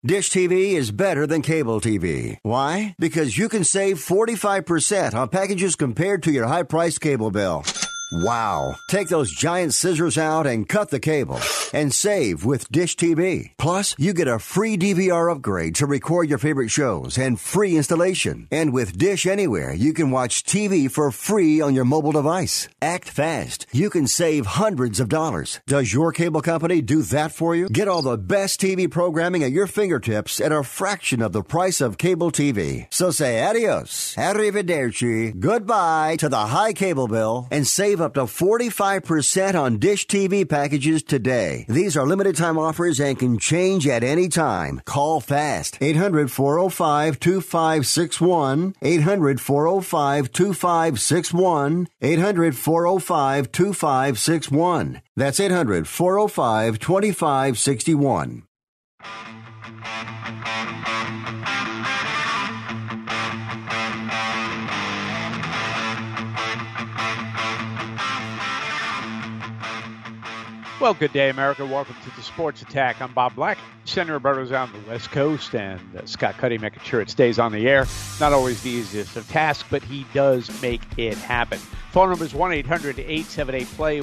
Dish TV is better than cable TV. Why? Because you can save 45% on packages compared to your high-priced cable bill. Wow. Take those giant scissors out and cut the cable and save with Dish TV. Plus, you get a free DVR upgrade to record your favorite shows and free installation. And with Dish Anywhere, you can watch TV for free on your mobile device. Act fast. You can save hundreds of dollars. Does your cable company do that for you? Get all the best TV programming at your fingertips at a fraction of the price of cable TV. So say adios, arrivederci, goodbye to the high cable bill and save up to 45% on Dish TV packages today. These are limited time offers and can change at any time. Call fast. 800-405-2561. 800-405-2561. 800-405-2561. That's 800-405-2561. Well, good day, America. Welcome to the Sports Attack. I'm Bob Black. Senator Roberto's out on the West Coast, and Scott Cuddy making sure it stays on the air. Not always the easiest of tasks, but he does make it happen. Phone number is 1-800-878-PLAY,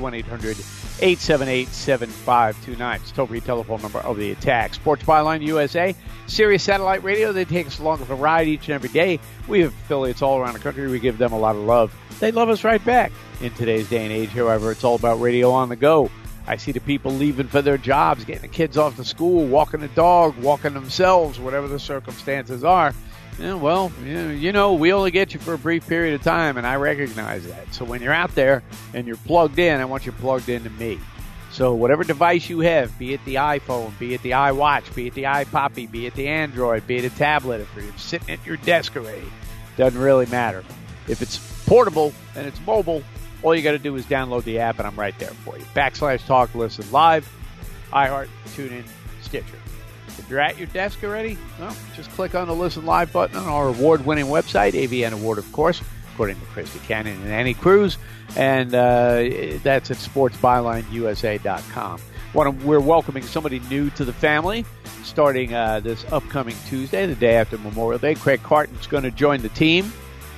1-800-878-7529. It's toll-free telephone number of the Attack. Sports Byline USA, Sirius Satellite Radio. They take us along for the ride each and every day. We have affiliates all around the country. We give them a lot of love. They love us right back. In today's day and age, however, it's all about radio on the go. I see the people leaving for their jobs, getting the kids off to school, walking the dog, walking themselves, whatever the circumstances are. Yeah, well, you know, we only get you for a brief period of time, and I recognize that. So when you're out there and you're plugged in, I want you plugged into me. So whatever device you have, be it the iPhone, be it the iWatch, be it the iPoppy, be it the Android, be it a tablet, if you're sitting at your desk already, doesn't really matter. If it's portable and it's mobile, all you got to do is download the app, and I'm right there for you. /Talk Listen Live, iHeart, TuneIn, Stitcher. If you're at your desk already, well, just click on the Listen Live button on our award-winning website, AVN Award, of course, according to Christy Cannon and Annie Cruz, and that's at sportsbylineusa.com. We're welcoming somebody new to the family starting this upcoming Tuesday, the day after Memorial Day. Craig Carton's going to join the team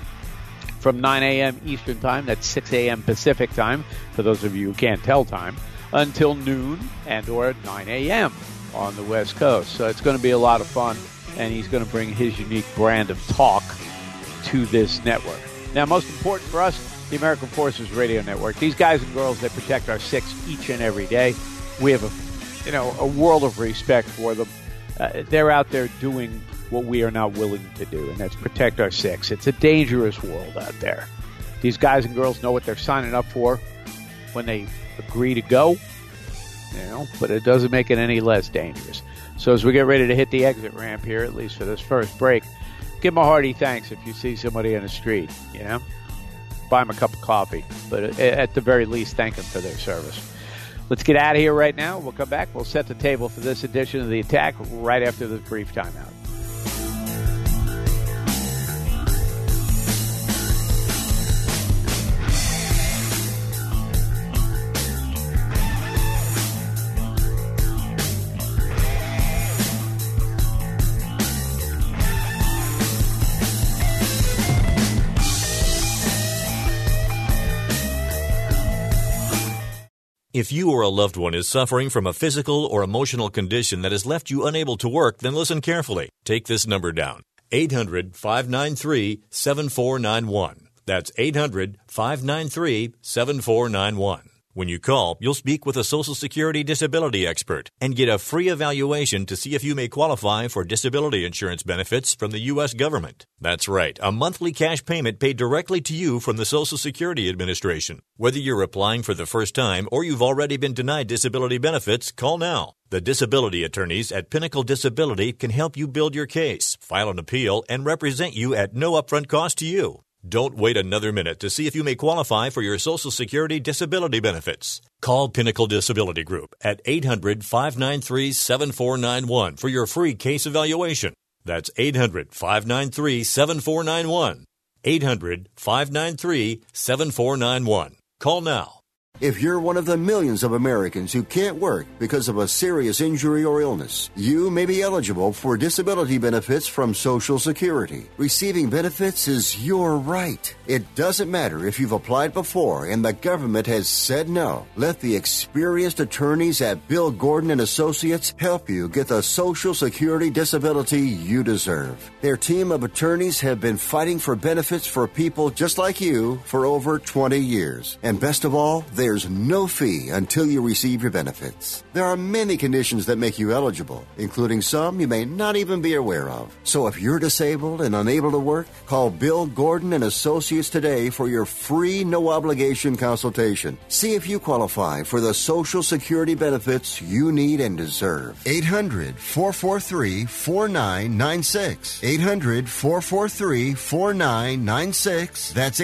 from 9 a.m. Eastern Time, that's 6 a.m. Pacific Time, for those of you who can't tell time, until noon and or 9 a.m. on the West Coast. So it's going to be a lot of fun, and he's going to bring his unique brand of talk to this network. Now, most important for us, the American Forces Radio Network. These guys and girls, they protect our six each and every day. We have a world of respect for them. They're out there doing what we are not willing to do, and that's protect our six. It's a dangerous world out there. These guys and girls know what they're signing up for when they agree to go, but it doesn't make it any less dangerous. So as we get ready to hit the exit ramp here, at least for this first break, give them a hearty thanks if you see somebody on the street, buy them a cup of coffee, but at the very least, thank them for their service. Let's get out of here right now. We'll come back. We'll set the table for this edition of The Attack right after this brief timeout. If you or a loved one is suffering from a physical or emotional condition that has left you unable to work, then listen carefully. Take this number down, 800-593-7491. That's 800-593-7491. When you call, you'll speak with a Social Security disability expert and get a free evaluation to see if you may qualify for disability insurance benefits from the U.S. government. That's right, a monthly cash payment paid directly to you from the Social Security Administration. Whether you're applying for the first time or you've already been denied disability benefits, call now. The disability attorneys at Pinnacle Disability can help you build your case, file an appeal, and represent you at no upfront cost to you. Don't wait another minute to see if you may qualify for your Social Security disability benefits. Call Pinnacle Disability Group at 800-593-7491 for your free case evaluation. That's 800-593-7491. 800-593-7491. Call now. If you're one of the millions of Americans who can't work because of a serious injury or illness, you may be eligible for disability benefits from Social Security. Receiving benefits is your right. It doesn't matter if you've applied before and the government has said no. Let the experienced attorneys at Bill Gordon and Associates help you get the Social Security disability you deserve. Their team of attorneys have been fighting for benefits for people just like you for over 20 years. And best of all, there's no fee until you receive your benefits. There are many conditions that make you eligible, including some you may not even be aware of. So if you're disabled and unable to work, call Bill Gordon and Associates today for your free, no-obligation consultation. See if you qualify for the Social Security benefits you need and deserve. 800-443-4996. 800-443-4996. That's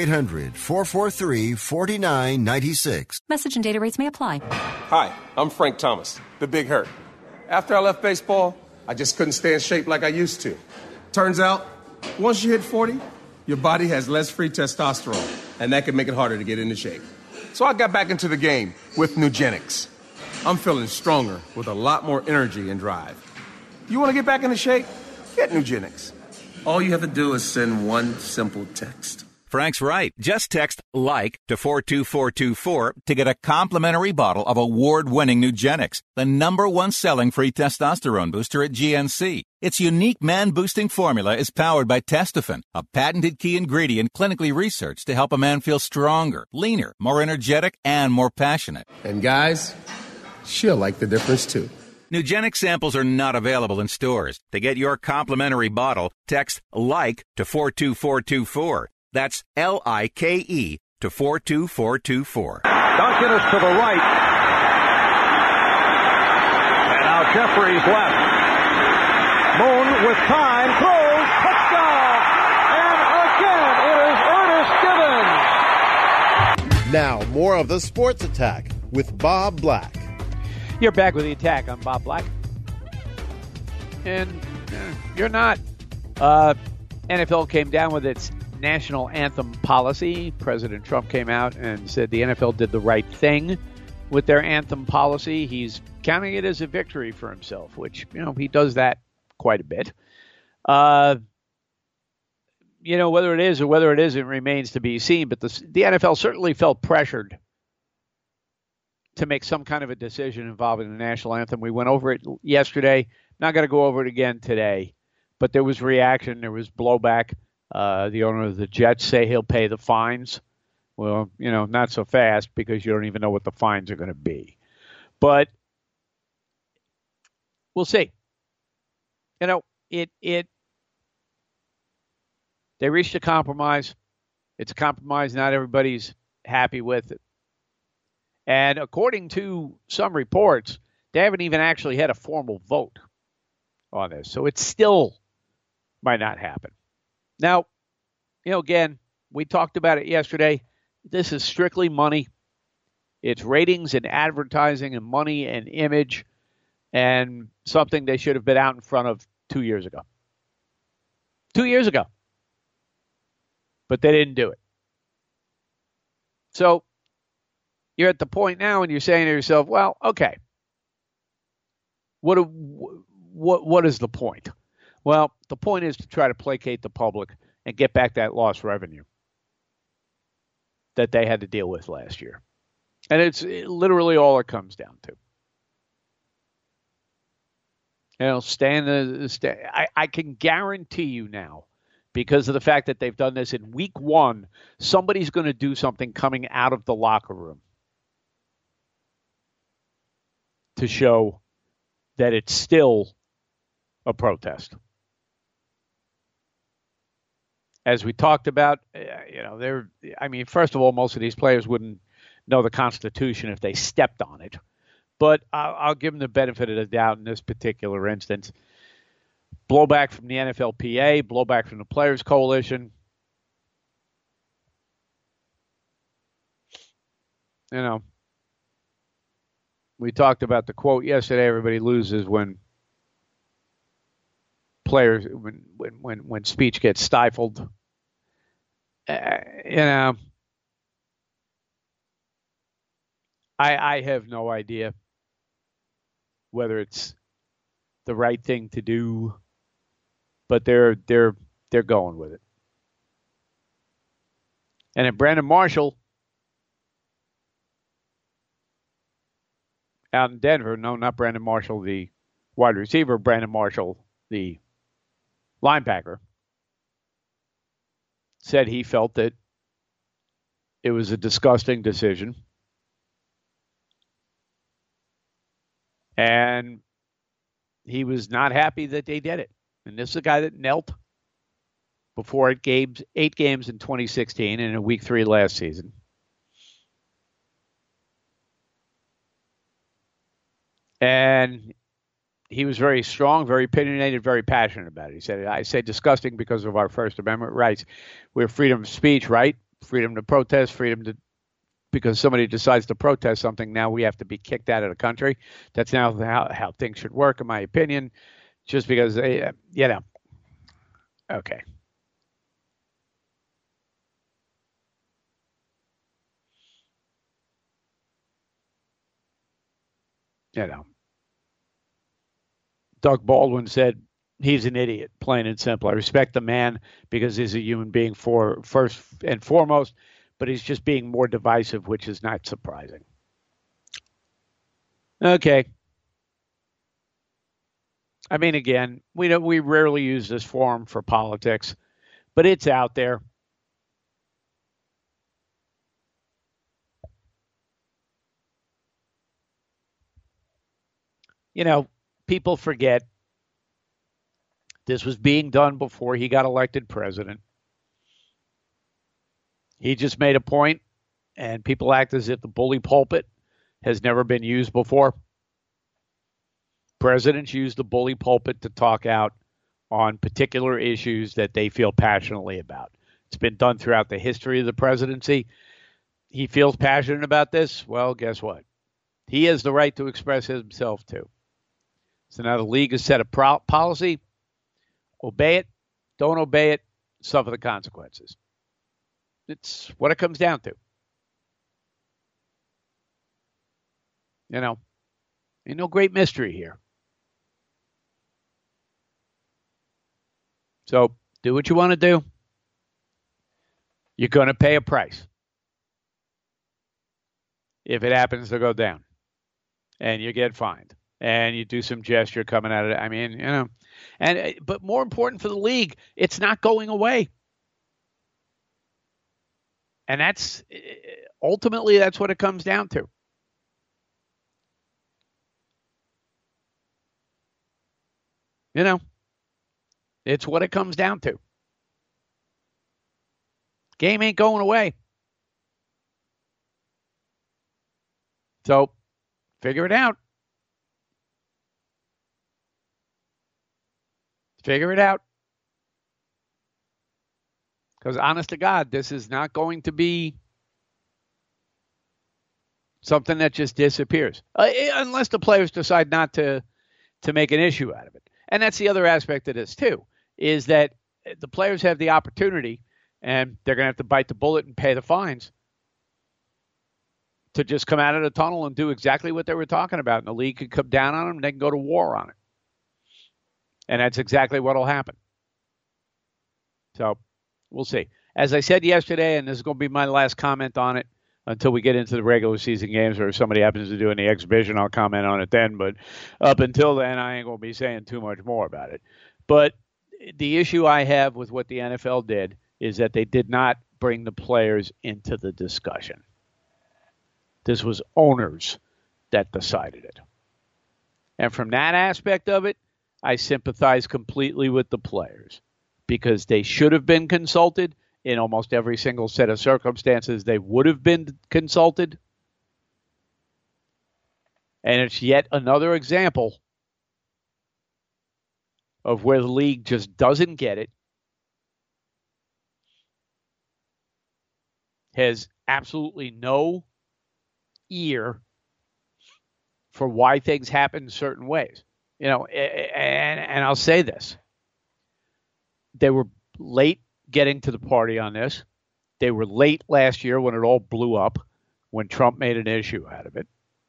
800-443-4996. Message and data rates may apply. Hi, I'm Frank Thomas, the Big Hurt. After I left baseball, I just couldn't stay in shape like I used to. Turns out, once you hit 40, your body has less free testosterone, and that can make it harder to get into shape. So I got back into the game with Nugenics. I'm feeling stronger with a lot more energy and drive. You want to get back into shape? Get Nugenics. All you have to do is send one simple text. Frank's right. Just text LIKE to 42424 to get a complimentary bottle of award-winning Nugenics, the #1 selling free testosterone booster at GNC. Its unique man-boosting formula is powered by Testofen, a patented key ingredient clinically researched to help a man feel stronger, leaner, more energetic, and more passionate. And guys, she'll like the difference too. Nugenics samples are not available in stores. To get your complimentary bottle, text LIKE to 42424. That's LIKE to 42424. Duncan is to the right. And now Jeffries left. Moon with time, throws, touchdown! And again, it is Ernest Givens. Now, more of the Sports Attack with Bob Black. You're back with the Attack. I'm Bob Black. And you're not. NFL came down with its national anthem policy. President Trump came out and said the NFL did the right thing with their anthem policy. He's counting it as a victory for himself, which, he does that quite a bit. Whether it is or whether it isn't remains to be seen, but the NFL certainly felt pressured to make some kind of a decision involving the national anthem. We went over it yesterday. Not going to go over it again today, but there was reaction. There was blowback. The owner of the Jets say he'll pay the fines. Well, not so fast because you don't even know what the fines are going to be. But we'll see. They reached a compromise. It's a compromise not everybody's happy with it. And according to some reports, they haven't even actually had a formal vote on this. So it still might not happen. Now, again, we talked about it yesterday. This is strictly money. It's ratings and advertising and money and image and something they should have been out in front of 2 years ago. 2 years ago. But they didn't do it. So you're at the point now and you're saying to yourself, well, okay, what is the point? Well, the point is to try to placate the public and get back that lost revenue that they had to deal with last year. And it's literally all it comes down to. I can guarantee you now, because of the fact that they've done this in week one, somebody's going to do something coming out of the locker room to show that it's still a protest. As we talked about, first of all, most of these players wouldn't know the Constitution if they stepped on it. But I'll give them the benefit of the doubt in this particular instance. Blowback from the NFLPA, blowback from the Players Coalition. We talked about the quote yesterday, everybody loses when players, when speech gets stifled. I have no idea whether it's the right thing to do, but they're going with it. And then Brandon Marshall out in Denver, no, not Brandon Marshall, the wide receiver, Brandon Marshall, the linebacker, said he felt that it was a disgusting decision. And he was not happy that they did it. And this is a guy that knelt before 8 games in 2016 and in week 3 last season. And he was very strong, very opinionated, very passionate about it. He said, I say disgusting because of our First Amendment rights. We have freedom of speech, right? Freedom to protest, because somebody decides to protest something, now we have to be kicked out of the country. That's now how things should work, in my opinion, just because, okay. Doug Baldwin said he's an idiot, plain and simple. I respect the man because he's a human being first and foremost, but he's just being more divisive, which is not surprising. Okay. I mean, again, we rarely use this forum for politics, but it's out there. People forget this was being done before he got elected president. He just made a point, and people act as if the bully pulpit has never been used before. Presidents use the bully pulpit to talk out on particular issues that they feel passionately about. It's been done throughout the history of the presidency. He feels passionate about this. Well, guess what? He has the right to express himself too. So now the league has set a policy. Obey it. Don't obey it. Suffer the consequences. It's what it comes down to. Ain't no great mystery here. So do what you want to do. You're going to pay a price if it happens to go down. And you get fined. And you do some gesture coming out of it. I mean, but more important for the league, it's not going away. And ultimately that's what it comes down to. It's what it comes down to. Game ain't going away. So figure it out. Figure it out. Because honest to God, this is not going to be something that just disappears. Unless the players decide not to make an issue out of it. And that's the other aspect of this too, is that the players have the opportunity, and they're going to have to bite the bullet and pay the fines, to just come out of the tunnel and do exactly what they were talking about. And the league could come down on them, and they can go to war on it. And that's exactly what will happen. So we'll see. As I said yesterday, and this is going to be my last comment on it until we get into the regular season games, or if somebody happens to do any exhibition, I'll comment on it then. But up until then, I ain't going to be saying too much more about it. But the issue I have with what the NFL did is that they did not bring the players into the discussion. This was owners that decided it. And from that aspect of it, I sympathize completely with the players, because they should have been consulted. In almost every single set of circumstances, they would have been consulted. And it's yet another example of where the league just doesn't get it, has absolutely no ear for why things happen certain ways. And I'll say this. They were late getting to the party on this. They were late last year when it all blew up. when Trump made an issue out of it.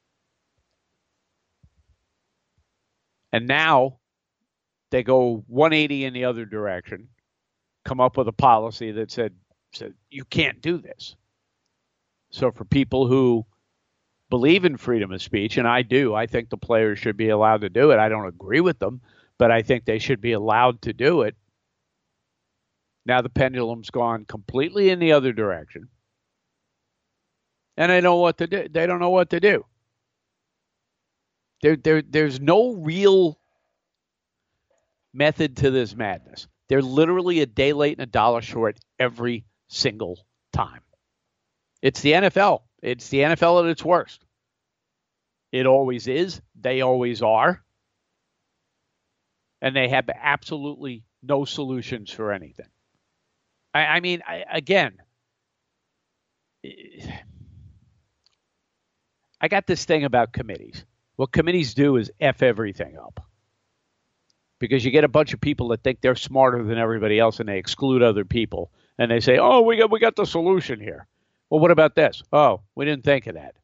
And now they go 180 in the other direction, come up with a policy that said you can't do this. So for people who believe in freedom of speech, and I do, I think the players should be allowed to do it. I don't agree with them, but I think they should be allowed to do it. Now the pendulum's gone completely in the other direction. And they know what to do. They don't know what to do. There's no real method to this madness. They're literally a day late and a dollar short every single time. It's the NFL. It's the NFL at its worst. It always is. They always are. And they have absolutely no solutions for anything. Again, I got this thing about committees. What committees do is F everything up. Because you get a bunch of people that think they're smarter than everybody else and they exclude other people. And they say, oh, we got the solution here. Well, what about this? Oh, we didn't think of that.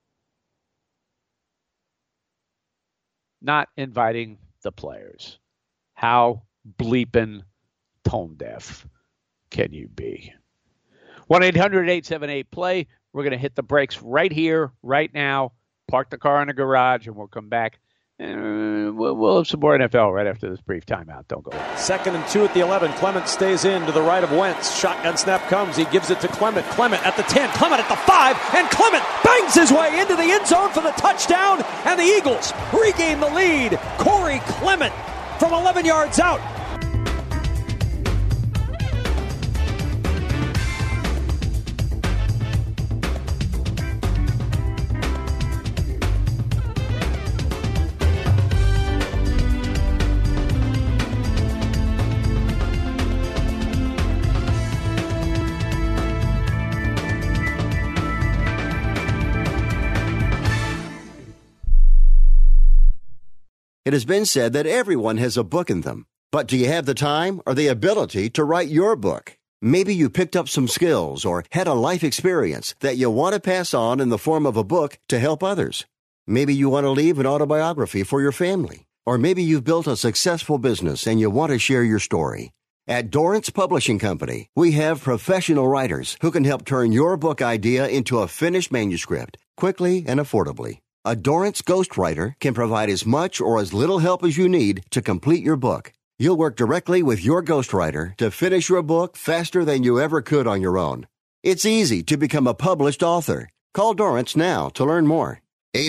Not inviting the players. How bleeping tone deaf can you be? 1-800-878-PLAY. We're going to hit the brakes right here, right now. Park the car in the garage, and we'll come back. And we'll have some more NFL right after this brief timeout. Don't go away. 2nd and 2 at the 11. Clement stays in to the right of Wentz. Shotgun snap comes. He gives it to Clement. Clement at the 10. Clement at the 5. And Clement bangs his way into the end zone for the touchdown. And the Eagles regain the lead. Corey Clement from 11 yards out. It has been said that everyone has a book in them. But do you have the time or the ability to write your book? Maybe you picked up some skills or had a life experience that you want to pass on in the form of a book to help others. Maybe you want to leave an autobiography for your family. Or maybe you've built a successful business and you want to share your story. At Dorrance Publishing Company, we have professional writers who can help turn your book idea into a finished manuscript quickly and affordably. A Dorrance ghostwriter can provide as much or as little help as you need to complete your book. You'll work directly with your ghostwriter to finish your book faster than you ever could on your own. It's easy to become a published author. Call Dorrance now to learn more.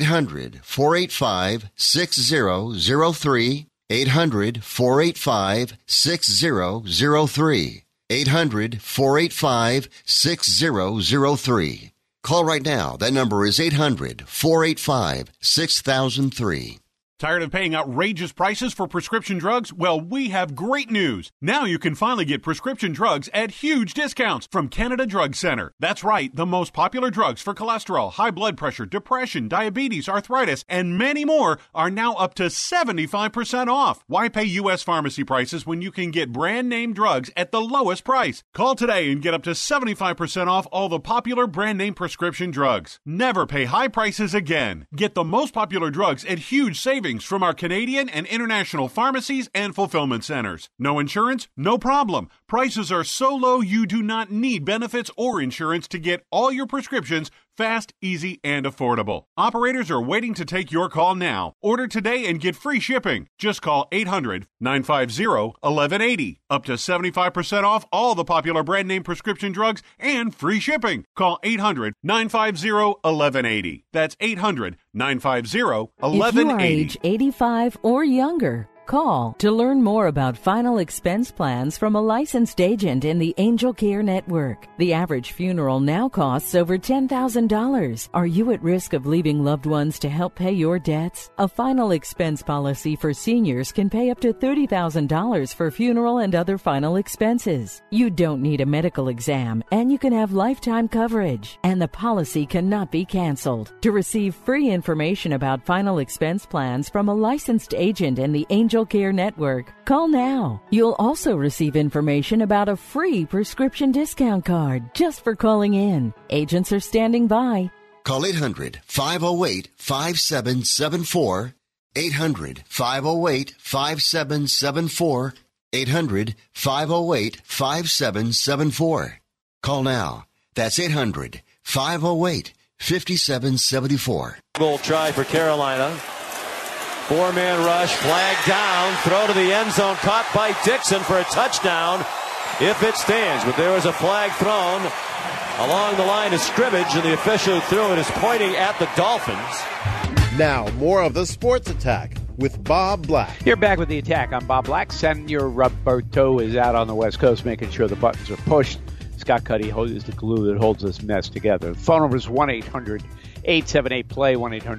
800-485-6003. 800-485-6003. 800-485-6003. Call right now. That number is 800-485-6003. Tired of paying outrageous prices for prescription drugs? Well, we have great news. Now you can finally get prescription drugs at huge discounts from Canada Drug Center. That's right, the most popular drugs for cholesterol, high blood pressure, depression, diabetes, arthritis, and many more are now up to 75% off. Why pay U.S. pharmacy prices when you can get brand name drugs at the lowest price? Call today and get up to 75% off all the popular brand name prescription drugs. Never pay high prices again. Get the most popular drugs at huge savings from our Canadian and international pharmacies and fulfillment centers. No insurance? No problem. Prices are so low you do not need benefits or insurance to get all your prescriptions fast, easy, and affordable. Operators are waiting to take your call now. Order today and get free shipping. Just call 800-950-1180. Up to 75% off all the popular brand name prescription drugs and free shipping. Call 800-950-1180. That's 800-950-1180. If you are age 85 or younger, call to learn more about final expense plans from a licensed agent in the Angel Care Network. The average funeral now costs over $10,000. Are you at risk of leaving loved ones to help pay your debts? A final expense policy for seniors can pay up to $30,000 for funeral and other final expenses. You don't need a medical exam, and you can have lifetime coverage, and the policy cannot be canceled. To receive free information about final expense plans from a licensed agent in the Angel Care Network, call now. You'll also receive information about a free prescription discount card just for calling in. Agents are standing by. Call 800-508-5774. 800-508-5774. 800-508-5774. Call now. That's 800-508-5774. Goal try for Carolina. Four-man rush, flag down, throw to the end zone, caught by Dixon for a touchdown if it stands. But there was a flag thrown along the line of scrimmage, and the official who threw it is pointing at the Dolphins. Now, more of the Sports Attack with Bob Black. You're back with the Attack. I'm Bob Black. Senor Roberto is out on the West Coast making sure the buttons are pushed. Scott Cuddy is the glue that holds this mess together. The phone number is 1-800-878-PLAY,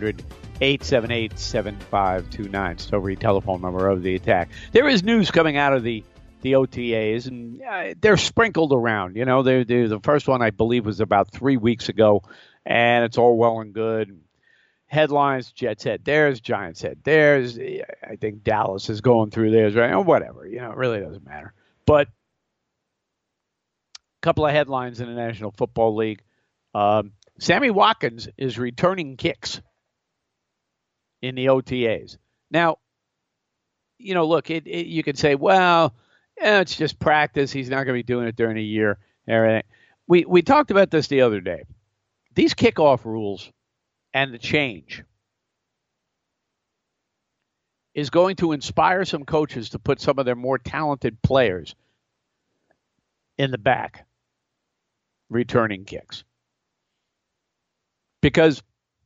1-800-878-7529. It's the overheat telephone number of the Attack. There is news coming out of the OTAs, and they're sprinkled around. You know, the first one, I believe, was about 3 weeks ago, and it's all well and good. Headlines, Jets head theirs, Giants head theirs. I think Dallas is going through theirs, right? Or whatever. You know, it really doesn't matter. But a couple of headlines in the National Football League. Sammy Watkins is returning kicks in the OTAs. Now, you know, look, you could say, well, it's just practice. He's not going to be doing it during the year. Everything. We talked about this the other day. These kickoff rules and the change is going to inspire some coaches to put some of their more talented players in the back returning kicks. Because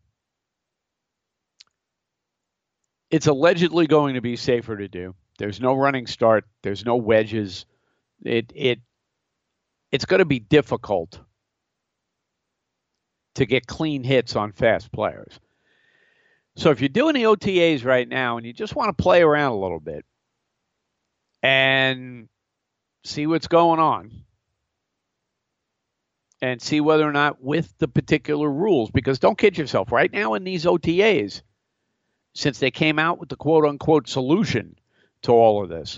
it's allegedly going to be safer to do. There's no running start. There's no wedges. It's going to be difficult to get clean hits on fast players. So if you're doing the OTAs right now and you just want to play around a little bit and see what's going on and see whether or not with the particular rules, because don't kid yourself, right now in these OTAs, since they came out with the quote-unquote solution to all of this,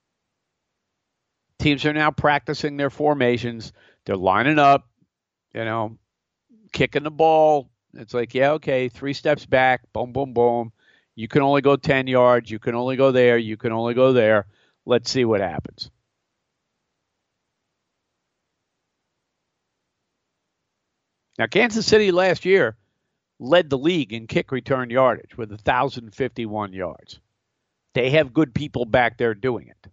teams are now practicing their formations. They're lining up, you know, kicking the ball. It's like, yeah, okay, 3 steps back, boom, boom, boom. You can only go 10 yards. You can only go there. You can only go there. Let's see what happens. Now, Kansas City last year led the league in kick return yardage with 1,051 yards. They have good people back there doing it.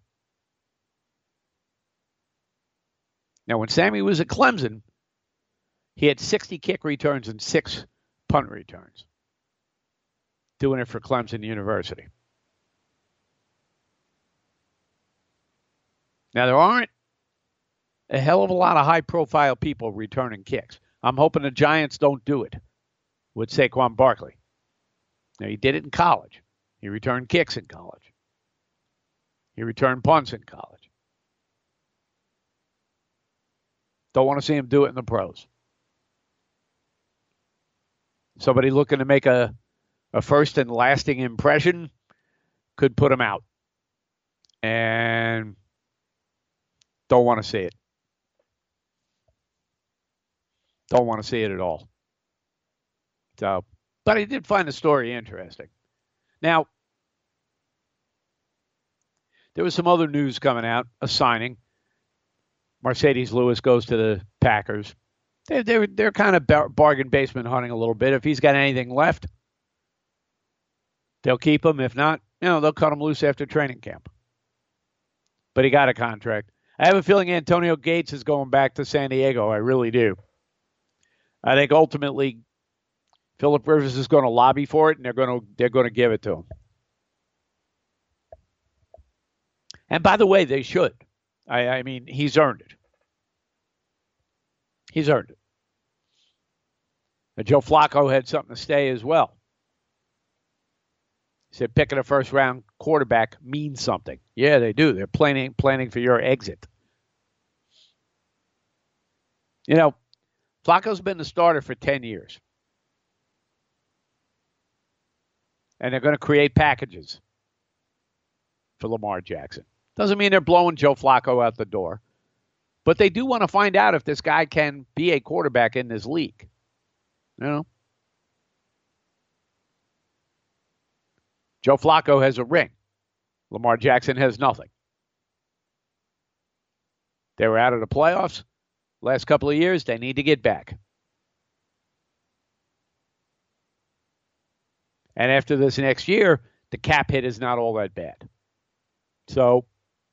Now, when Sammy was at Clemson, he had 60 kick returns and 6 punt returns, doing it for Clemson University. Now, there aren't a hell of a lot of high-profile people returning kicks. I'm hoping the Giants don't do it with Saquon Barkley. Now, he did it in college. He returned kicks in college. He returned punts in college. Don't want to see him do it in the pros. Somebody looking to make a first and lasting impression could put him out. And don't want to see it. Don't want to see it at all. So, but I did find the story interesting. Now, there was some other news coming out, a signing. Mercedes Lewis goes to the Packers. They're kind of bargain basement hunting a little bit. If he's got anything left, they'll keep him. If not, they'll cut him loose after training camp. But he got a contract. I have a feeling Antonio Gates is going back to San Diego. I really do. I think ultimately Phillip Rivers is going to lobby for it, and they're going to give it to him. And by the way, they should. I mean, he's earned it. He's earned it. And Joe Flacco had something to say as well. He said picking a first-round quarterback means something. Yeah, they do. They're planning for your exit. You know, Flacco's been the starter for 10 years. And they're going to create packages for Lamar Jackson. Doesn't mean they're blowing Joe Flacco out the door. But they do want to find out if this guy can be a quarterback in this league. Joe Flacco has a ring. Lamar Jackson has nothing. They were out of the playoffs last couple of years. They need to get back. And after this next year, the cap hit is not all that bad. So,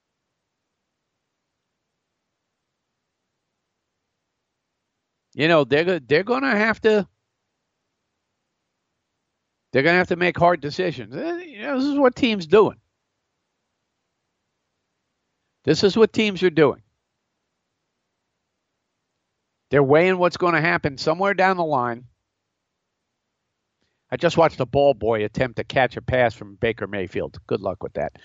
they're going to have to make hard decisions. This is what teams doing. This is what teams are doing. They're weighing what's going to happen somewhere down the line. I just watched a ball boy attempt to catch a pass from Baker Mayfield. Good luck with that.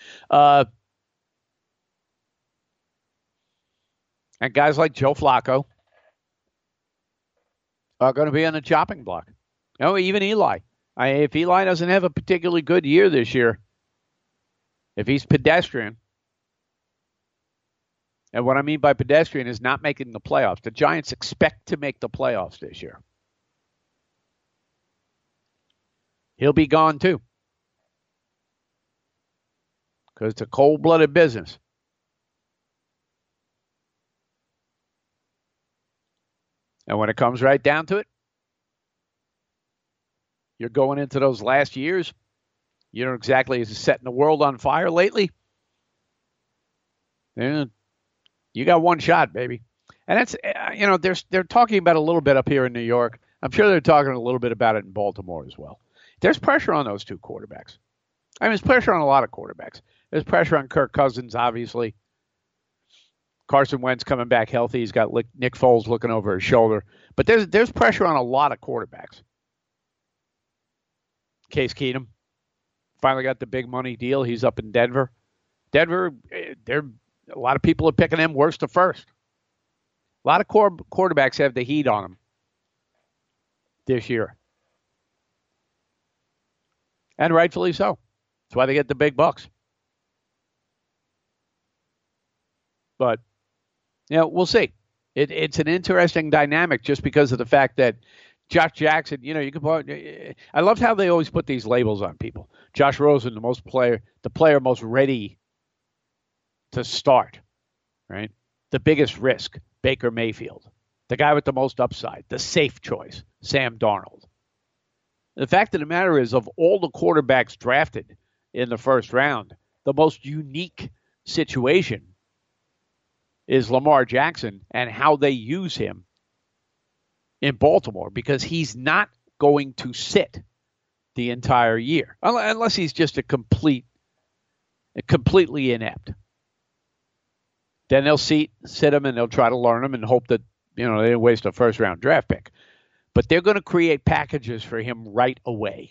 And guys like Joe Flacco are going to be on the chopping block. Even Eli. If Eli doesn't have a particularly good year this year, if he's pedestrian, and what I mean by pedestrian is not making the playoffs. The Giants expect to make the playoffs this year. He'll be gone too. Because it's a cold-blooded business. And when it comes right down to it, you're going into those last years. You know exactly is setting the world on fire lately. And you got one shot, baby. And that's, they're talking about a little bit up here in New York. I'm sure they're talking a little bit about it in Baltimore as well. There's pressure on those two quarterbacks. There's pressure on a lot of quarterbacks. There's pressure on Kirk Cousins, obviously. Carson Wentz coming back healthy. He's got Nick Foles looking over his shoulder. But there's pressure on a lot of quarterbacks. Case Keenum finally got the big money deal. He's up in Denver. Denver, a lot of people are picking him worst to first. A lot of quarterbacks have the heat on them this year. And rightfully so. That's why they get the big bucks. But, we'll see. It's an interesting dynamic just because of the fact that Josh Jackson, I loved how they always put these labels on people. Josh Rosen, the player most ready to start, right? The biggest risk, Baker Mayfield. The guy with the most upside, the safe choice, Sam Darnold. The fact of the matter is, of all the quarterbacks drafted in the first round, the most unique situation is Lamar Jackson and how they use him in Baltimore, because he's not going to sit the entire year unless he's just completely inept. Then they'll sit him and they'll try to learn him and hope that they didn't waste a first round draft pick. But they're going to create packages for him right away.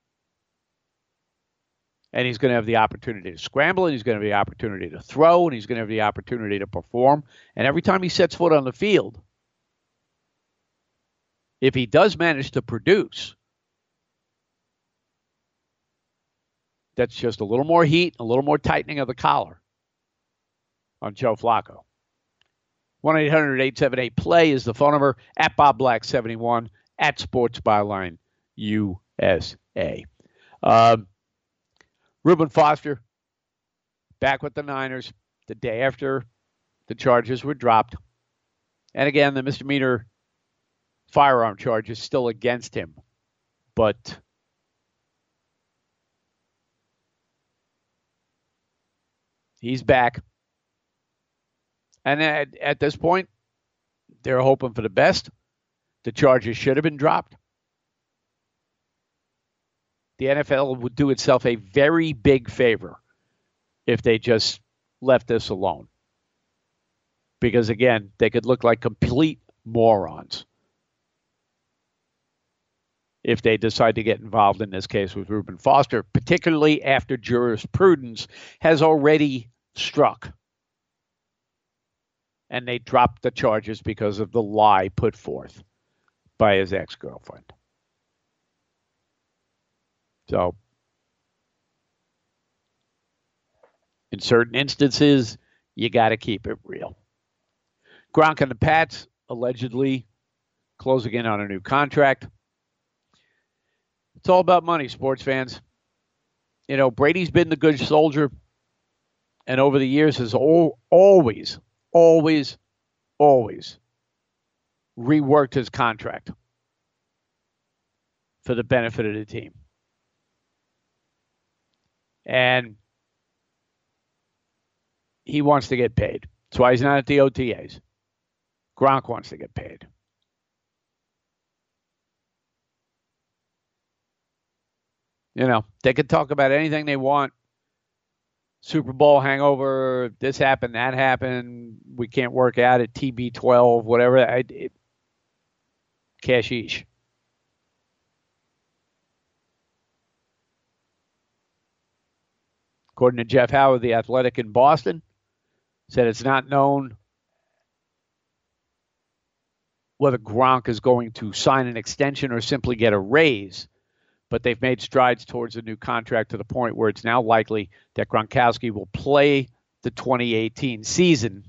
And he's going to have the opportunity to scramble, and he's going to have the opportunity to throw, and he's going to have the opportunity to perform. And every time he sets foot on the field, if he does manage to produce, that's just a little more heat, a little more tightening of the collar on Joe Flacco. 1-800-878-PLAY is the phone number. At Bob Black 71, at Sports Byline USA. Reuben Foster back with the Niners the day after the charges were dropped. And again, the misdemeanor firearm charge is still against him. But he's back. And at this point, they're hoping for the best. The charges should have been dropped. The NFL would do itself a very big favor if they just left this alone. Because, again, they could look like complete morons if they decide to get involved in this case with Reuben Foster, particularly after jurisprudence has already struck. And they dropped the charges because of the lie put forth by his ex-girlfriend. So, in certain instances, you got to keep it real. Gronk and the Pats allegedly closing in on a new contract. It's all about money, sports fans. Brady's been the good soldier, and over the years has always reworked his contract for the benefit of the team. And he wants to get paid. That's why he's not at the OTAs. Gronk wants to get paid. They could talk about anything they want. Super Bowl hangover, this happened, that happened, we can't work out at TB12, whatever. Cashish. According to Jeff Howard, the Athletic in Boston, said it's not known whether Gronk is going to sign an extension or simply get a raise, but they've made strides towards a new contract to the point where it's now likely that Gronkowski will play the 2018 season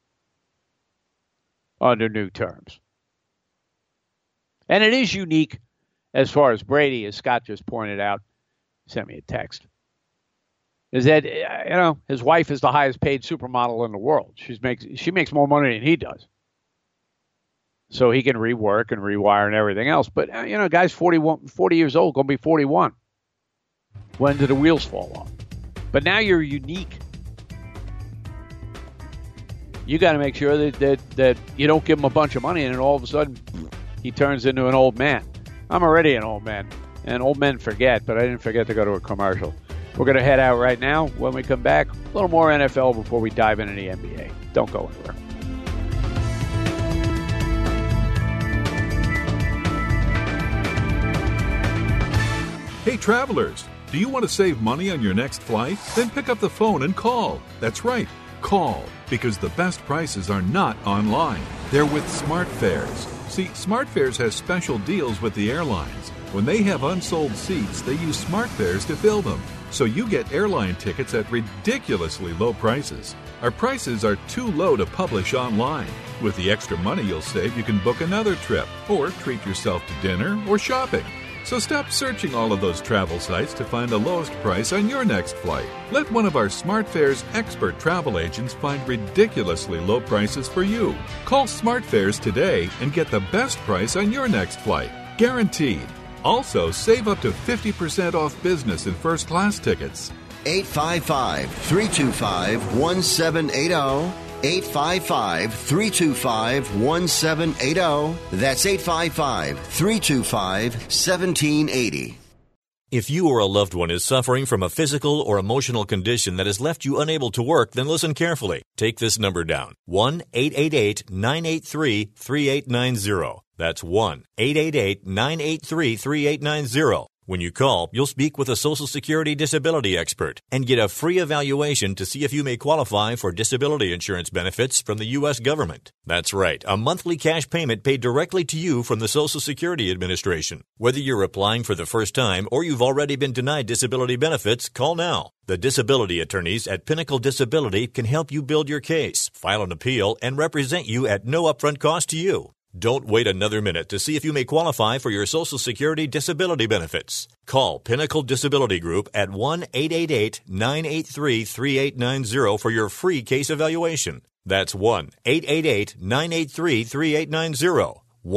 under new terms. And it is unique as far as Brady, as Scott just pointed out, sent me a text, is that, his wife is the highest paid supermodel in the world. She makes more money than he does. So he can rework and rewire and everything else. But, guy's 40 years old, going to be 41. When do the wheels fall off? But now you're unique. You got to make sure that you don't give him a bunch of money and then all of a sudden he turns into an old man. I'm already an old man, and old men forget, but I didn't forget to go to a commercial. We're going to head out right now. When we come back, a little more NFL before we dive into the NBA. Don't go anywhere. Hey, travelers, do you want to save money on your next flight? Then pick up the phone and call. That's right, call, because the best prices are not online. They're with SmartFares. See, SmartFares has special deals with the airlines. When they have unsold seats, they use SmartFares to fill them. So you get airline tickets at ridiculously low prices. Our prices are too low to publish online. With the extra money you'll save, you can book another trip or treat yourself to dinner or shopping. So stop searching all of those travel sites to find the lowest price on your next flight. Let one of our SmartFares expert travel agents find ridiculously low prices for you. Call SmartFares today and get the best price on your next flight. Guaranteed. Also, save up to 50% off business and first class tickets. 855-325-1780. 855-325-1780. That's 855-325-1780. If you or a loved one is suffering from a physical or emotional condition that has left you unable to work, then listen carefully. Take this number down. 1-888-983-3890. That's 1-888-983-3890. When you call, you'll speak with a Social Security disability expert and get a free evaluation to see if you may qualify for disability insurance benefits from the U.S. government. That's right, a monthly cash payment paid directly to you from the Social Security Administration. Whether you're applying for the first time or you've already been denied disability benefits, call now. The disability attorneys at Pinnacle Disability can help you build your case, file an appeal, and represent you at no upfront cost to you. Don't wait another minute to see if you may qualify for your Social Security disability benefits. Call Pinnacle Disability Group at 1-888-983-3890 for your free case evaluation. That's 1-888-983-3890.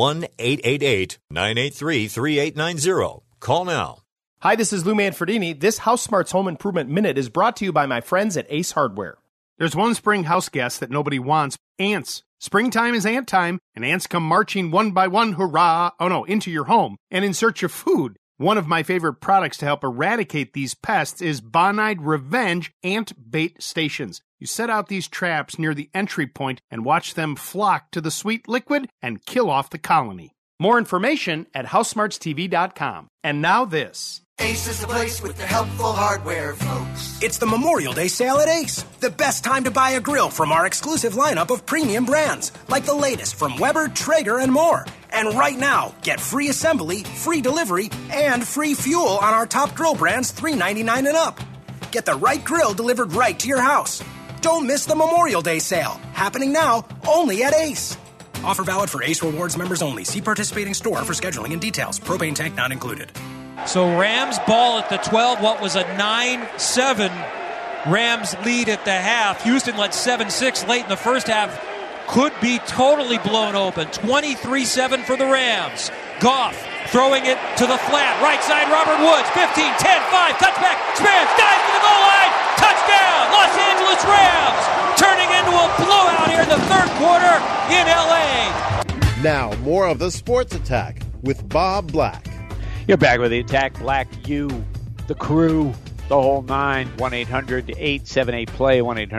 1-888-983-3890. Call now. Hi, this is Lou Manfredini. This House Smarts Home Improvement Minute is brought to you by my friends at Ace Hardware. There's one spring house guest that nobody wants, ants. Springtime is ant time, and ants come marching one by one, hurrah, into your home, and in search of food. One of my favorite products to help eradicate these pests is Bonide Revenge ant bait stations. You set out these traps near the entry point and watch them flock to the sweet liquid and kill off the colony. More information at HouseSmartsTV.com. And now this. Ace is the place with the helpful hardware, folks. It's the Memorial Day sale at Ace. The best time to buy a grill from our exclusive lineup of premium brands, like the latest from Weber, Traeger, and more. And right now, get free assembly, free delivery, and free fuel on our top grill brands, $3.99 and up. Get the right grill delivered right to your house. Don't miss the Memorial Day sale, happening now only at Ace. Offer valid for Ace Rewards members only. See participating store for scheduling and details. Propane tank not included. So Rams ball at the 12. What was a 9-7 Rams lead at the half. Houston led 7-6 late in the first half. Could be totally blown open. 23-7 for the Rams. Goff throwing it to the flat. Right side, Robert Woods. 15, 10, 5. Touchback. Spans. Dives to the goal line. Touchdown. Los Angeles Rams. Turning into a blowout here in the third quarter in L.A. Now, more of the Sports Attack with Bob Black. You're back with the Attack. Black, you, the crew, the whole nine. 1-800-878-PLAY.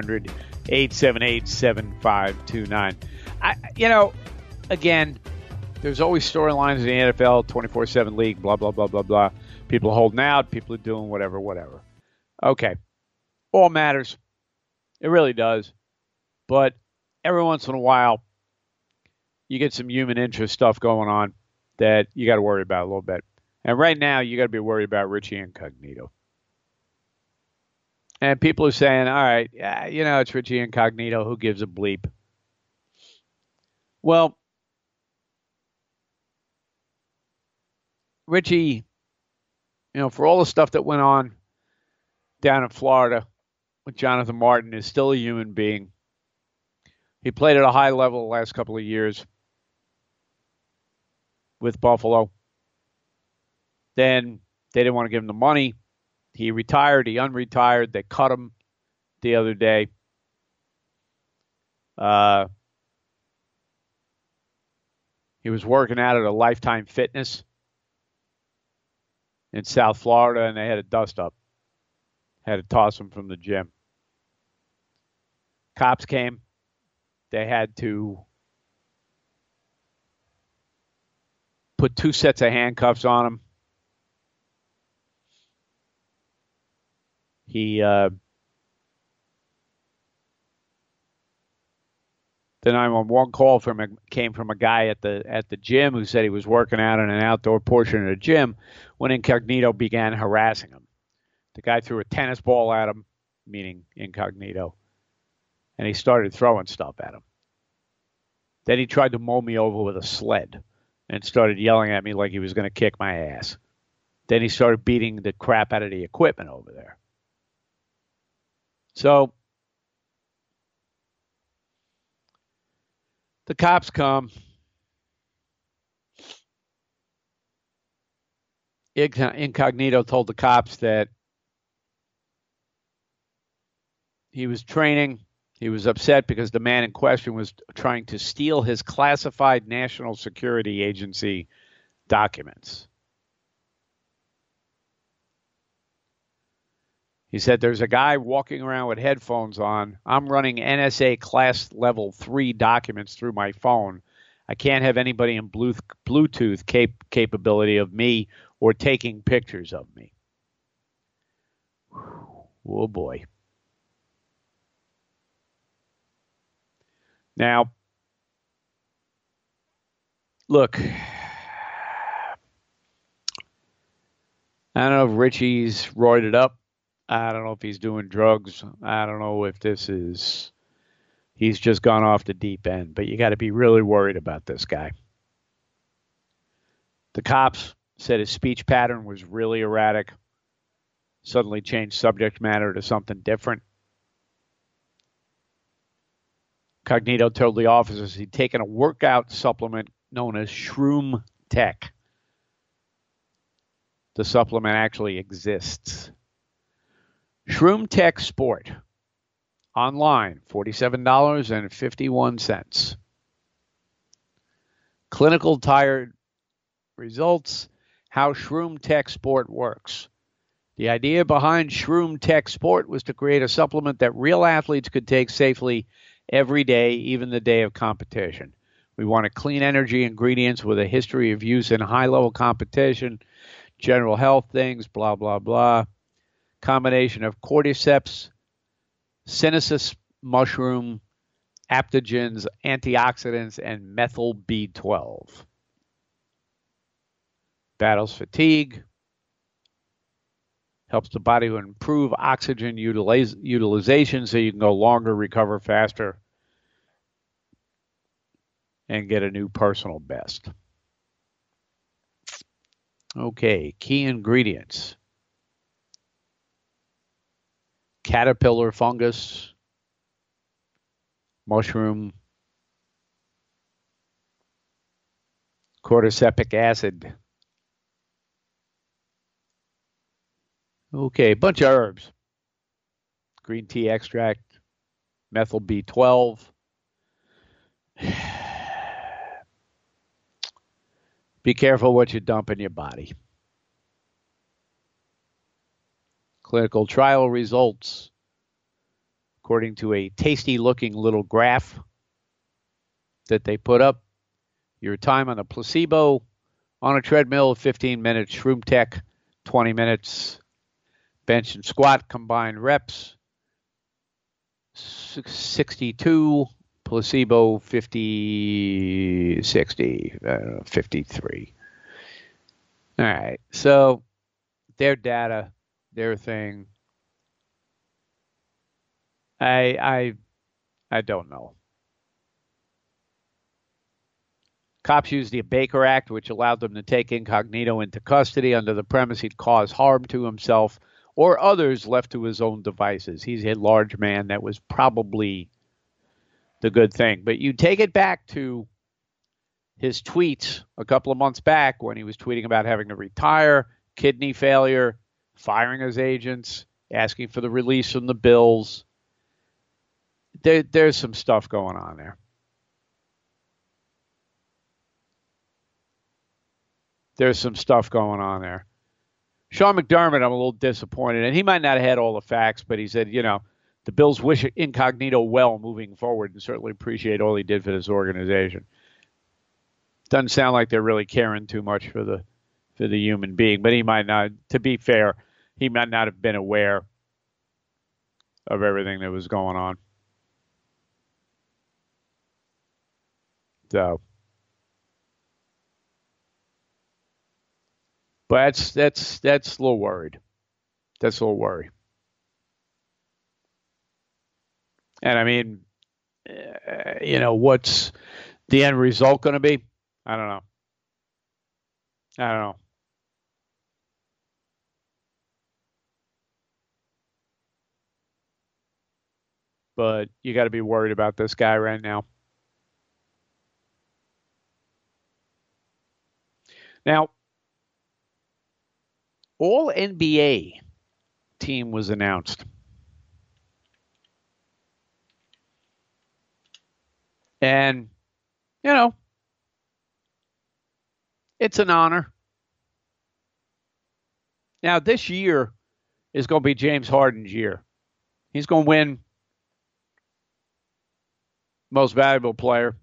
1-800-878-7529. Again, there's always storylines in the NFL, 24/7 league, blah, blah, blah, blah, blah. People are holding out. People are doing whatever. Okay. All matters. It really does. But every once in a while, you get some human interest stuff going on that you got to worry about a little bit. And right now, you got to be worried about Richie Incognito. And people are saying, all right, it's Richie Incognito. Who gives a bleep? Well, Richie, for all the stuff that went on down in Florida with Jonathan Martin, is still a human being. He played at a high level the last couple of years with Buffalo. Then they didn't want to give him the money. He retired. He unretired. They cut him the other day. He was working out at a Lifetime Fitness in South Florida, and they had a dust-up. Had to toss him from the gym. Cops came. They had to put 2 sets of handcuffs on him. The 911 call came from a guy at the gym who said he was working out in an outdoor portion of the gym when Incognito began harassing him. The guy threw a tennis ball at him, meaning Incognito, and he started throwing stuff at him. Then he tried to mow me over with a sled and started yelling at me like he was going to kick my ass. Then he started beating the crap out of the equipment over there. So the cops come. Incognito told the cops that he was training. He was upset because the man in question was trying to steal his classified National Security Agency documents. He said, there's a guy walking around with headphones on. I'm running NSA Class Level 3 documents through my phone. I can't have anybody in Bluetooth capability of me or taking pictures of me. Oh, boy. Now, look, I don't know if Richie's roided up. I don't know if he's doing drugs. I don't know if he's just gone off the deep end, but you got to be really worried about this guy. The cops said his speech pattern was really erratic, suddenly changed subject matter to something different. Cognito told the officers he'd taken a workout supplement known as Shroom Tech. The supplement actually exists. Shroom Tech Sport. Online, $47.51. Clinical tired results, how Shroom Tech Sport works. The idea behind Shroom Tech Sport was to create a supplement that real athletes could take safely every day, even the day of competition. We wanted clean energy ingredients with a history of use in high-level competition, general health things, blah, blah, blah. Combination of cordyceps, sinensis mushroom, adaptogens, antioxidants, and methyl B12. Battles fatigue. Helps the body to improve oxygen utilization so you can go longer, recover faster, and get a new personal best. Okay, key ingredients. Caterpillar fungus, mushroom, cordycepic acid. Okay, a bunch of herbs. Green tea extract, methyl B12. Be careful what you dump in your body. Clinical trial results. According to a tasty-looking little graph that they put up, your time on a placebo, on a treadmill, 15 minutes, Shroom Tech, 20 minutes, bench and squat combined reps, 62, placebo 50, 60, 53. All right, so their data, their thing, I don't know. Cops used the Baker Act, which allowed them to take Incognito into custody under the premise he'd cause harm to himself or others left to his own devices. He's a large man. That was probably the good thing. But you take it back to his tweets a couple of months back when he was tweeting about having to retire, kidney failure, firing his agents, asking for the release from the bills. There's some stuff going on there. There's some stuff going on there. Sean McDermott, I'm a little disappointed, and he might not have had all the facts, but he said, the Bills wish Incognito well moving forward and certainly appreciate all he did for this organization. Doesn't sound like they're really caring too much for the human being, but he might not, to be fair, he might not have been aware of everything that was going on. So, but that's a little worried. That's a little worry. And I mean, what's the end result going to be? I don't know. But you got to be worried about this guy right now. Now, all NBA team was announced. And, it's an honor. Now, this year is going to be James Harden's year. He's going to win Most Valuable Player.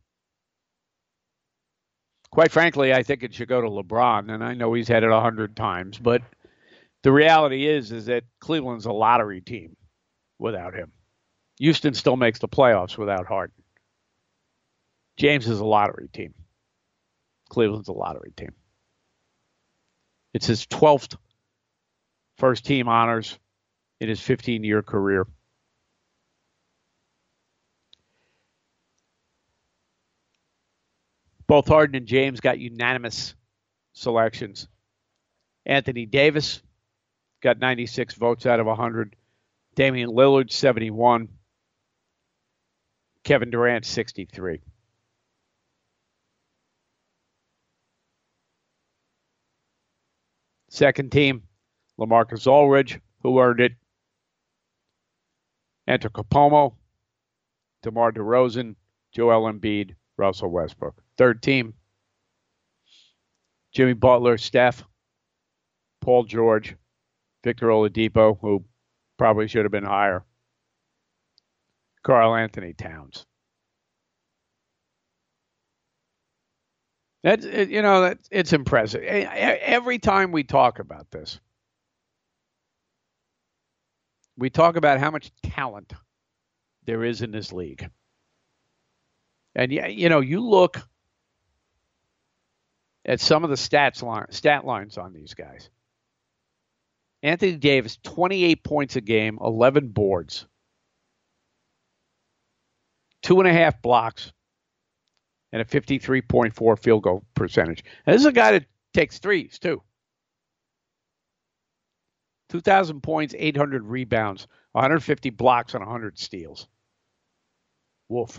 Quite frankly, I think it should go to LeBron, and I know he's had it 100 times, but the reality is that Cleveland's a lottery team without him. Houston still makes the playoffs without Harden. James is a lottery team. Cleveland's a lottery team. It's his 12th first-team honors in his 15-year career. Both Harden and James got unanimous selections. Anthony Davis got 96 votes out of 100. Damian Lillard, 71. Kevin Durant, 63. Second team, LaMarcus Aldridge, who earned it. Antetokounmpo, DeMar DeRozan, Joel Embiid, Russell Westbrook. Third team, Jimmy Butler, Steph, Paul George, Victor Oladipo, who probably should have been higher, Karl Anthony Towns. It's impressive. Every time we talk about this, we talk about how much talent there is in this league. And, you look at some of the stat lines on these guys. Anthony Davis, 28 points a game, 11 boards, 2.5 blocks, and a 53.4 field goal percentage. And this is a guy that takes threes, too. 2,000 points, 800 rebounds, 150 blocks, and 100 steals. Woof.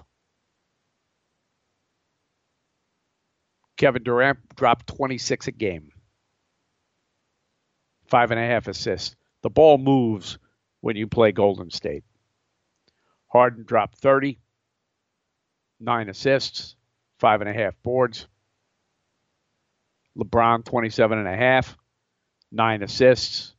Kevin Durant dropped 26 a game. 5.5 assists. The ball moves when you play Golden State. Harden dropped 30. 9 assists. 5.5 boards. LeBron, 27.5. 9 assists.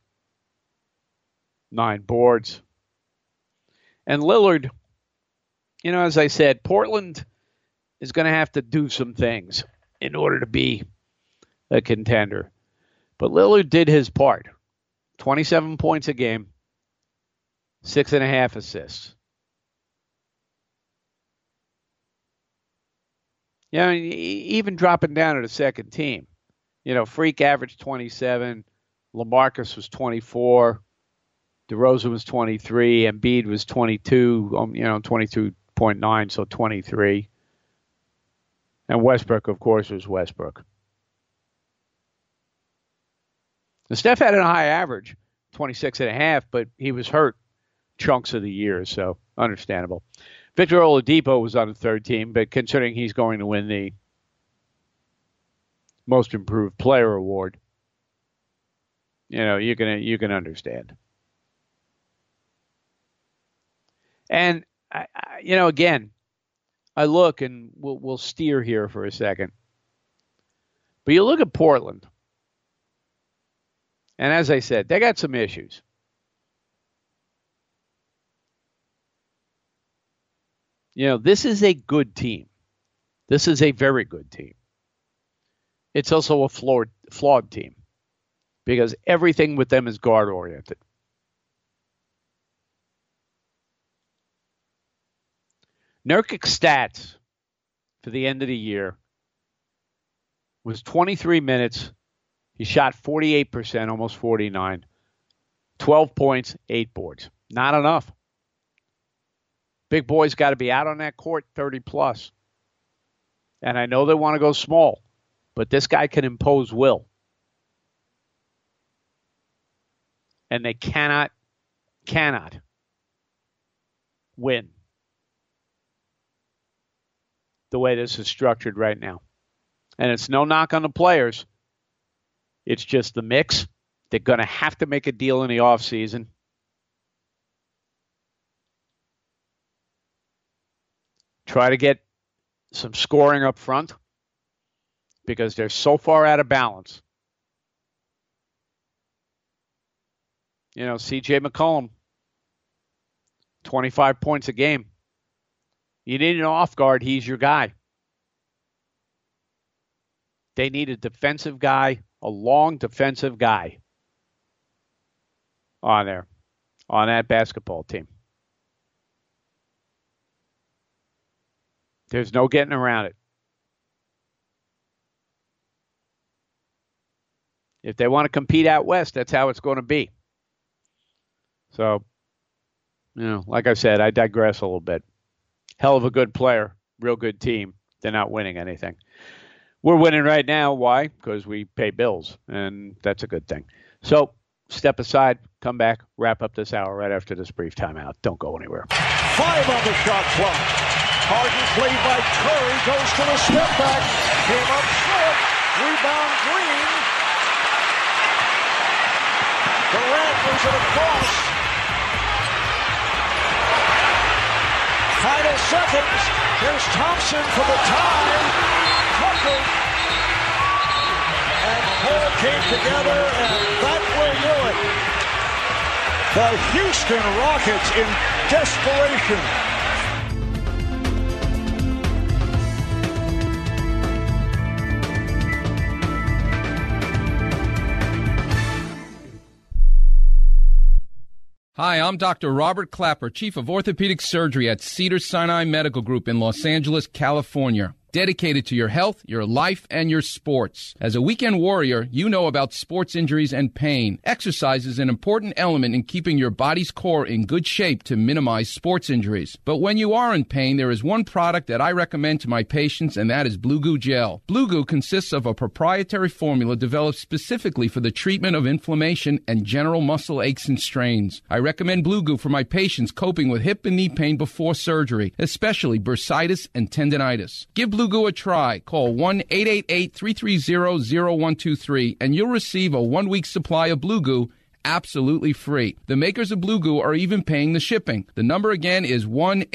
9 boards. And Lillard, as I said, Portland is going to have to do some things in order to be a contender. But Lillard did his part. 27 points a game, 6.5 assists. Even dropping down to the second team. Freak averaged 27. LaMarcus was 24. DeRozan was 23. Embiid was 22, 22.9, so 23. And Westbrook, of course, was Westbrook. Now, Steph had a high average, 26.5, but he was hurt chunks of the year, so understandable. Victor Oladipo was on the third team, but considering he's going to win the Most Improved Player award, you can understand. And again, I look, and we'll steer here for a second. But you look at Portland, and as I said, they got some issues. This is a good team. This is a very good team. It's also a flawed team because everything with them is guard-oriented. Nurkic's stats for the end of the year was 23 minutes. He shot 48%, almost 49. 12 points, 8 boards. Not enough. Big boys got to be out on that court 30+. And I know they want to go small, but this guy can impose will. And they cannot win the way this is structured right now. And it's no knock on the players. It's just the mix. They're going to have to make a deal in the offseason. Try to get some scoring up front because they're so far out of balance. C.J. McCollum, 25 points a game. You need an off guard, he's your guy. They need a defensive guy, a long defensive guy on there, on that basketball team. There's no getting around it. If they want to compete out west, that's how it's going to be. So, like I said, I digress a little bit. Hell of a good player, real good team. They're not winning anything. We're winning right now. Why? Because we pay bills, and that's a good thing. So, step aside, come back, wrap up this hour right after this brief timeout. Don't go anywhere. 5 on the shot clock. Harden played by Curry, goes to the step back, came up short, rebound Green. Durant moves it across. Final seconds, here's Thompson for the tie. Tucker and Cole came together, and that will do it. The Houston Rockets in desperation. Hi, I'm Dr. Robert Clapper, Chief of Orthopedic Surgery at Cedars-Sinai Medical Group in Los Angeles, California. dedicated to your health, your life, and your sports. As a weekend warrior, you know about sports injuries and pain. Exercise is an important element in keeping your body's core in good shape to minimize sports injuries. But when you are in pain, there is one product that I recommend to my patients, and that is Blue Goo Gel. Blue Goo consists of a proprietary formula developed specifically for the treatment of inflammation and general muscle aches and strains. I recommend Blue Goo for my patients coping with hip and knee pain before surgery, especially bursitis and tendinitis. Give Blue Goo a try. Call 1-888-330-0123 and you'll receive a 1-week supply of Blue Goo absolutely free. The makers of Blue Goo are even paying the shipping. The number again is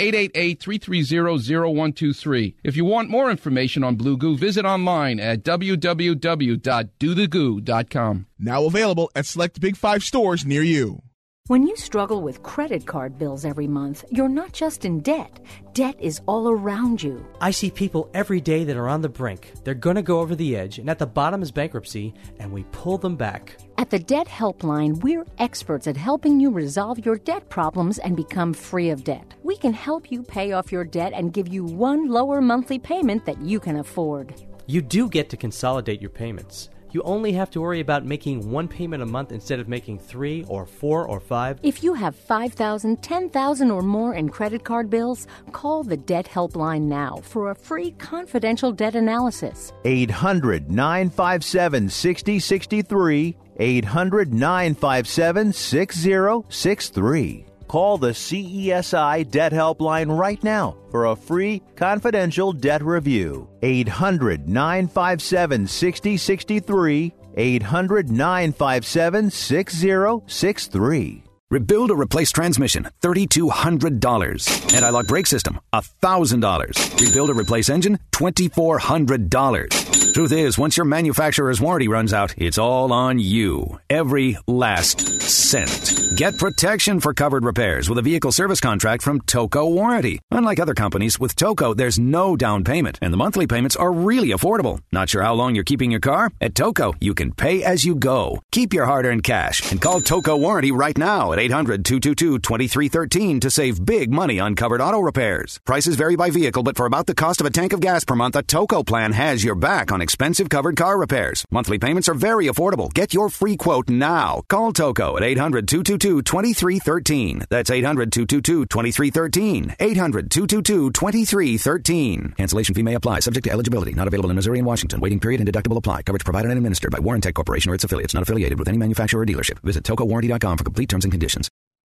1-888-330-0123. If you want more information on Blue Goo, visit online at www.dothegoo.com. Now available at select Big 5 stores near you. When you struggle with credit card bills every month, you're not just in debt. Debt is all around you. I see people every day that are on the brink. They're going to go over the edge, and at the bottom is bankruptcy, and we pull them back. At the Debt Helpline, we're experts at helping you resolve your debt problems and become free of debt. We can help you pay off your debt and give you one lower monthly payment that you can afford. You do get to consolidate your payments. You only have to worry about making one payment a month instead of making 3 or 4 or 5. If you have $5,000, $10,000 or more in credit card bills, call the Debt Helpline now for a free confidential debt analysis. 800-957-6063. 800-957-6063. Call the CESI Debt Helpline right now for a free confidential debt review. 800-957-6063. 800-957-6063. Rebuild or replace transmission, $3,200. Anti-lock brake system, $1,000. Rebuild or replace engine, $2,400. Truth is, once your manufacturer's warranty runs out, it's all on you. Every last cent. Get protection for covered repairs with a vehicle service contract from Toco Warranty. Unlike other companies, with Toco, there's no down payment, and the monthly payments are really affordable. Not sure how long you're keeping your car? At Toco, you can pay as you go. Keep your hard-earned cash and call Toco Warranty right now at 800-222-2313 to save big money on covered auto repairs. Prices vary by vehicle, but for about the cost of a tank of gas per month, a Toco plan has your back on expensive covered car repairs. Monthly payments are very affordable. Get your free quote now. Call Toco at 800-222-2313. That's 800-222-2313. 800-222-2313. Cancellation fee may apply. Subject to eligibility. Not available in Missouri and Washington. Waiting period and deductible apply. Coverage provided and administered by Warrantech Corporation or its affiliates. Not affiliated with any manufacturer or dealership. Visit TocoWarranty.com for complete terms and conditions.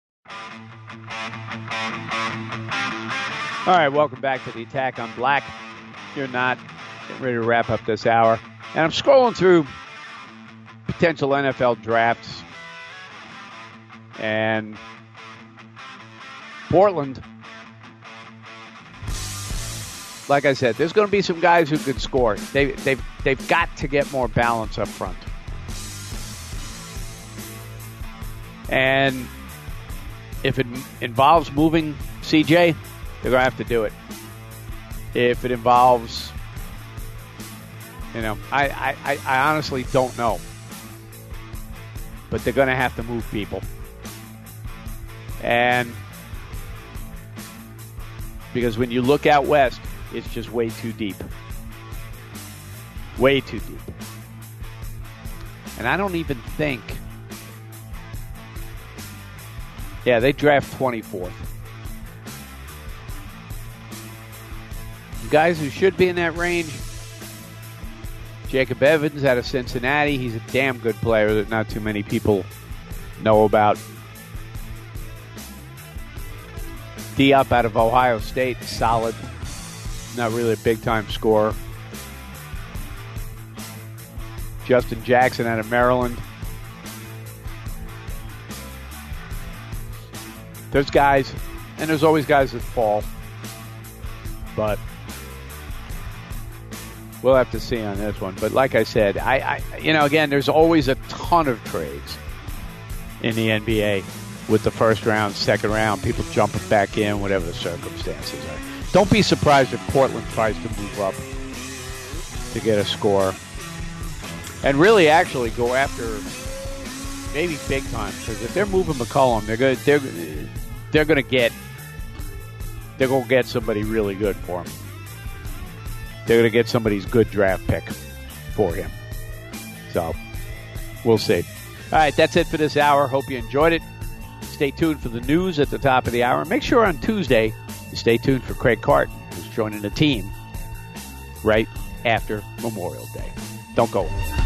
All right, welcome back to the Attack on Black. You're not getting ready to wrap up this hour. And I'm scrolling through potential NFL drafts. And Portland, like I said, there's going to be some guys who can score. They've got to get more balance up front. And if it involves moving CJ, they're going to have to do it. If it involves, I honestly don't know. But they're going to have to move people. And because when you look out west, it's just way too deep. Way too deep. And I don't even think... Yeah, they draft 24th. Guys who should be in that range, Jacob Evans out of Cincinnati. He's a damn good player that not too many people know about. Diop out of Ohio State, solid. Not really a big-time scorer. Justin Jackson out of Maryland. There's guys, and there's always guys that fall. But we'll have to see on this one. But like I said, again, there's always a ton of trades in the NBA with the first round, second round, people jumping back in, whatever the circumstances are. Don't be surprised if Portland tries to move up to get a score. And really actually go after maybe big time. Because if they're moving McCollum, they're going to get somebody really good for him. they're going to get somebody's good draft pick for him. So, we'll see. All right, that's it for this hour. Hope you enjoyed it. Stay tuned for the news at the top of the hour. Make sure on Tuesday you stay tuned for Craig Carton, who's joining the team right after Memorial Day. Don't go away.